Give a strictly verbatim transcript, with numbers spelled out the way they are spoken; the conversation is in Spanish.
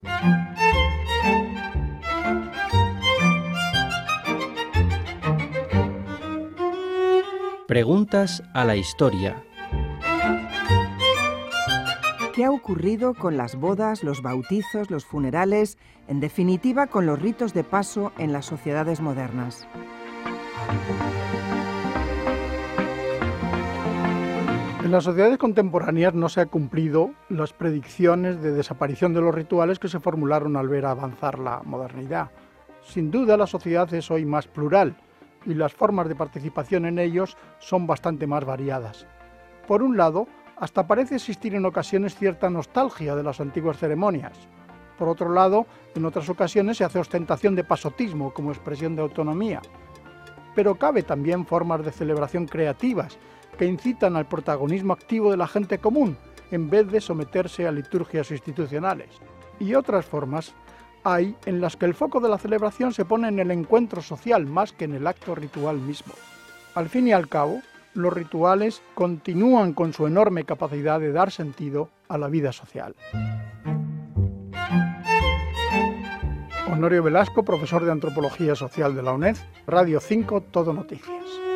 Preguntas a la historia. ¿Qué ha ocurrido con las bodas, los bautizos, los funerales, en definitiva con los ritos de paso en las sociedades modernas? En las sociedades contemporáneas no se han cumplido las predicciones de desaparición de los rituales que se formularon al ver avanzar la modernidad. Sin duda, la sociedad es hoy más plural y las formas de participación en ellos son bastante más variadas. Por un lado, hasta parece existir en ocasiones cierta nostalgia de las antiguas ceremonias. Por otro lado, en otras ocasiones se hace ostentación de pasotismo como expresión de autonomía. Pero cabe también formas de celebración creativas que incitan al protagonismo activo de la gente común, en vez de someterse a liturgias institucionales. Y otras formas hay en las que el foco de la celebración se pone en el encuentro social más que en el acto ritual mismo. Al fin y al cabo, los rituales continúan con su enorme capacidad de dar sentido a la vida social. Honorio Velasco, profesor de Antropología Social de la UNED, Radio cinco, Todo Noticias.